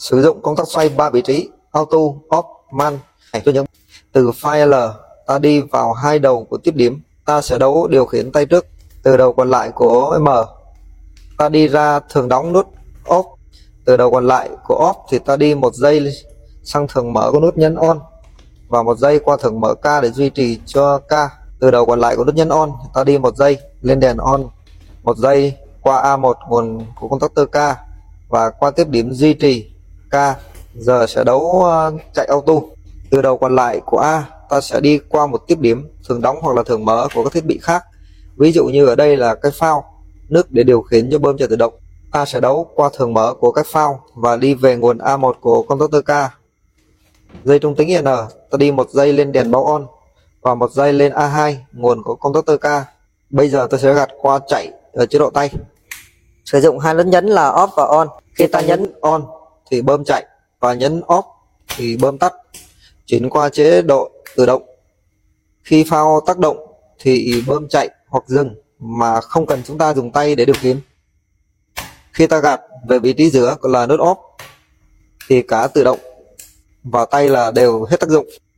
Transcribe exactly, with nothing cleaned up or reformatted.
Sử dụng công tắc xoay ba vị trí auto, off, man. Tôi nhấn từ file L, ta đi vào hai đầu của tiếp điểm, ta sẽ đấu điều khiển tay trước. Từ đầu còn lại của M, ta đi ra thường đóng nút off. Từ đầu còn lại của off thì ta đi một giây sang thường mở của nút nhấn on, và một giây qua thường mở K để duy trì cho K. Từ đầu còn lại của nút nhấn on, ta đi một giây lên đèn on, một giây qua A một nguồn của contactor K, và qua tiếp điểm duy trì K. Giờ sẽ đấu chạy auto. Từ đầu còn lại của A, ta sẽ đi qua một tiếp điểm thường đóng hoặc là thường mở của các thiết bị khác. Ví dụ như ở đây là cái phao nước để điều khiển cho bơm chạy tự động. Ta sẽ đấu qua thường mở của cái phao và đi về nguồn A một của contactor K. Dây trung tính N, ta đi một giây lên đèn báo on và một giây lên A hai nguồn của contactor K. Bây giờ tôi sẽ gạt qua chạy ở chế độ tay. Sử dụng hai nút nhấn là off và on. Khi ta nhấn on thì bơm chạy, và nhấn off thì bơm tắt. Chuyển qua chế độ tự động. Khi phao tác động thì bơm chạy hoặc dừng mà không cần chúng ta dùng tay để điều khiển. Khi ta gạt về vị trí giữa là nút off thì cả tự động và tay là đều hết tác dụng.